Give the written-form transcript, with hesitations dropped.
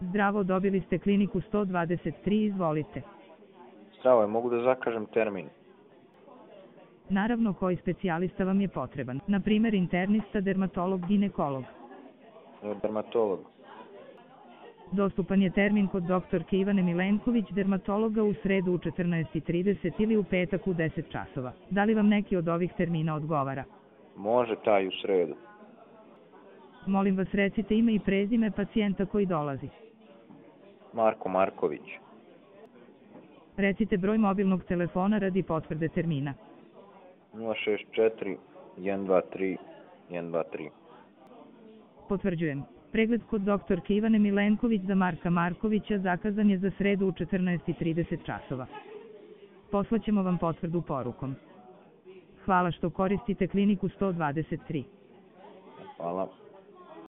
Zdravo, dobili ste kliniku 123, izvolite. Zdravo, mogu da zakažem termin? Naravno, koji specijalista vam je potreban? Na primer, internista, dermatolog, ginekolog. Dermatolog. Dostupan je termin kod doktorke Ivane Milenković, dermatologa, u sredu u 14:30 ili u petak u 10 časova. Da li vam neki od ovih termina odgovara? Može taj u sredu. Molim vas, recite ime i prezime pacijenta koji dolazi. Marko Marković. Recite broj mobilnog telefona radi potvrde termina. 064 123 123. Potvrđujem. Pregled kod doktorke Ivane Milenković za Marka Markovića zakazan je za sredu u 14:30 časova. Poslaćemo vam potvrdu porukom. Hvala što koristite kliniku 123. Hvala.